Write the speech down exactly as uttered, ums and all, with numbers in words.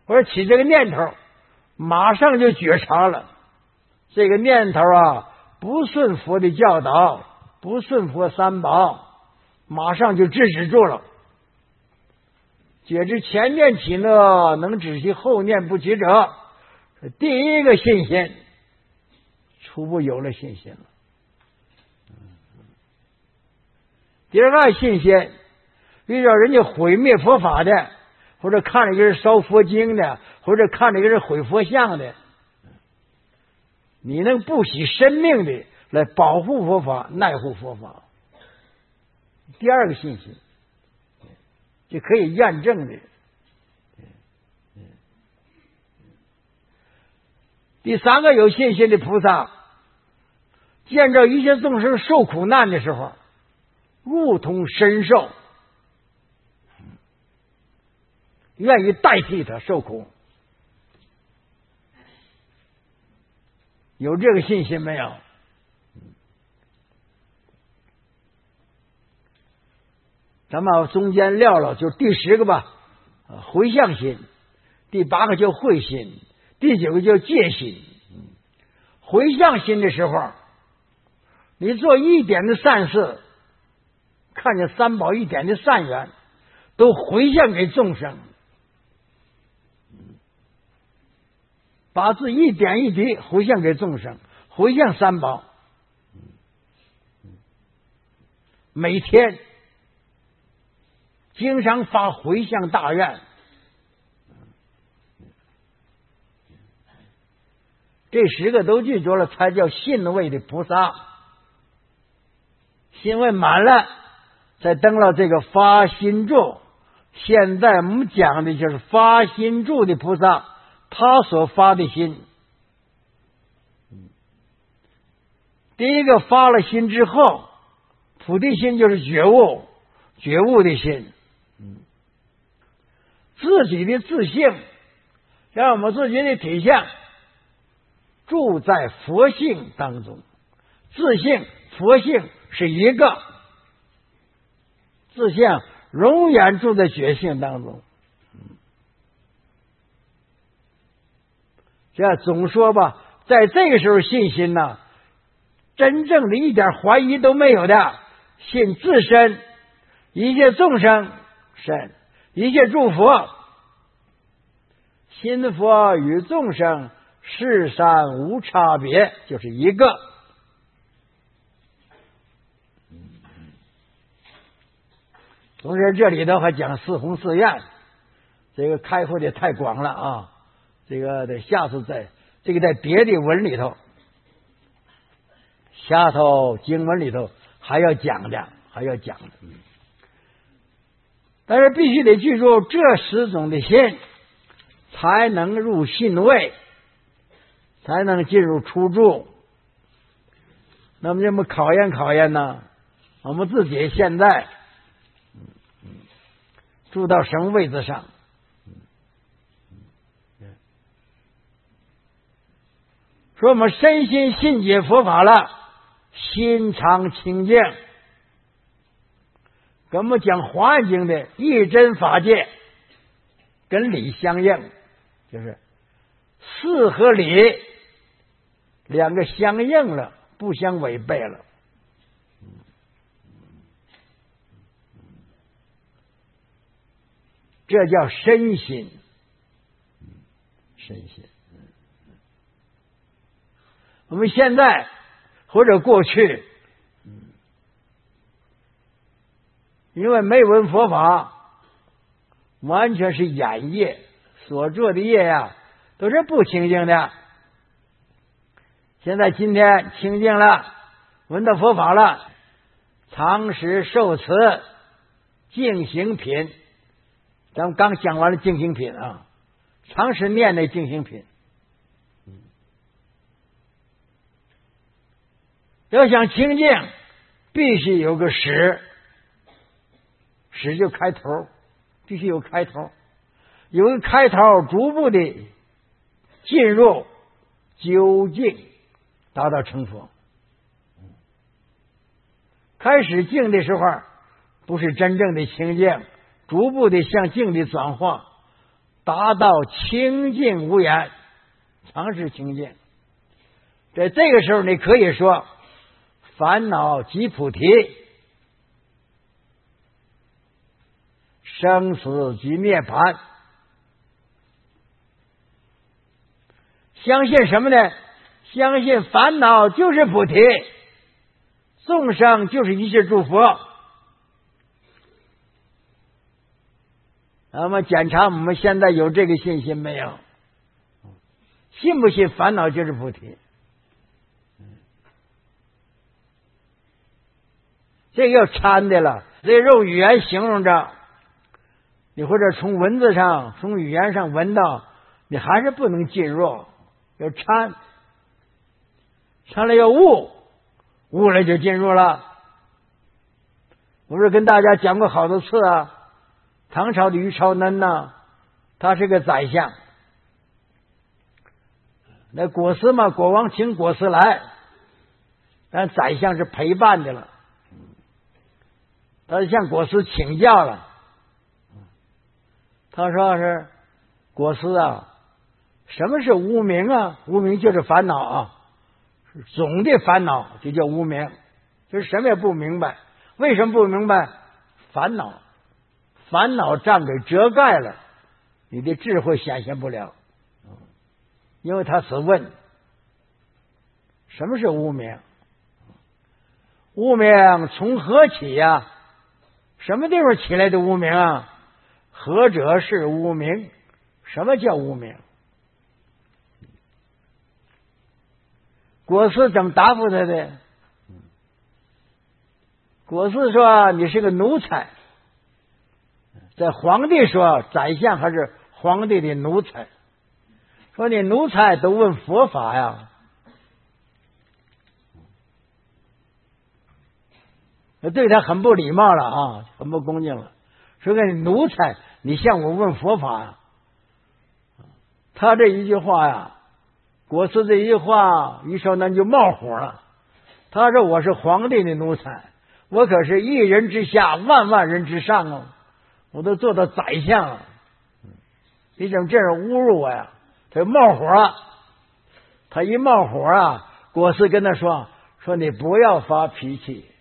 或者起这个念头，马上就觉察了。这个念头啊，不顺佛的教导，不顺佛三宝，马上就制止住了。觉知前念起呢，能止其后念不起者，第一个信心，初步有了信心了。第二个信心，遇到人家毁灭佛法的，或者看了一个人烧佛经的，或者看了一个人毁佛像的，你能不惜生命的来保护佛法，耐护佛法。第二个信心，就可以验证的。第三个有信心的菩萨，见着一切众生受苦难的时候，如同身受，愿意代替他受苦。有这个信心没有？咱们中间撂了，就第十个吧，回向心；第八个叫慧心；第九个叫戒心。回向心的时候，你做一点的善事，看见三宝一点的善缘，都回向给众生，把自己一点一滴回向给众生，回向三宝。每天经常发回向大愿，这十个都记住了，才叫信位的菩萨。信位满了，再登了这个发心住。现在我们讲的就是发心住的菩萨，他所发的心。第一个发了心之后，菩提心就是觉悟，觉悟的心。自己的自性，让我们自己的体相住在佛性当中。自性佛性是一个，自性永远住在觉性当中。这总说吧，在这个时候信心呢，真正的一点怀疑都没有的，信自身，一切众生身，一切诸佛，心佛与众生是善无差别，就是一个。同时这里头还讲四弘四愿，这个开阔的太广了啊，这个得下次再，这个在别的文里头，下头经文里头还要讲的，还要讲的。但是必须得记住这十种的心，才能入信位，才能进入初住。那么这么考验考验呢，我们自己现在住到什么位置上？说我们身心信解佛法了，心常清净。跟我们讲《华严经》的一真法界，跟理相应，就是事和理两个相应了，不相违背了。这叫身心，身心。我们现在或者过去，因为没闻佛法，完全是眼业，所做的业呀、啊，都是不清净的。现在今天清净了，闻到佛法了，常时受持净行品。咱们刚讲完了净行品啊，常时念那净行品。要想清净，必须有个始，始就开头，必须有开头，有个开头，逐步的进入究竟，达到成佛。开始静的时候，不是真正的清净，逐步的向静的转化， 达到清净无眼，常是清净。在这个时候，你可以说烦恼即菩提，生死即涅槃。相信什么呢？相信烦恼就是菩提，众生就是一切诸佛。那么检查我们现在有这个信心没有？信不信烦恼就是菩提？这个要掺的了，这用语言形容着，你或者从文字上、从语言上闻到，你还是不能进入，要掺，掺了要悟，悟了就进入了。我不是跟大家讲过好多次啊，唐朝的于朝恩呢，他是个宰相，那国师嘛，国王请国师来，但宰相是陪伴的了。他就向国师请教了，他说是国师啊，什么是无明啊？无明就是烦恼啊，总的烦恼就叫无明，就是什么也不明白。为什么不明白？烦恼，烦恼障给遮盖了，你的智慧显现不了。因为他是问，什么是无明？无明从何起呀、啊？什么地方起来的无明啊？何者是无明？什么叫无明？国师怎么答复他的？国师说你是个奴才，在皇帝说宰相还是皇帝的奴才，说你奴才都问佛法呀，对他很不礼貌了啊，很不恭敬了。说个奴才，你向我问佛法呀？他这一句话呀，国师这一句话，于少南就冒火了。他说我是皇帝的奴才，我可是一人之下，万万人之上啊，我都做到宰相了，你怎么这样侮辱我呀？他就冒火了。他一冒火啊，国师跟他说说你不要发脾气。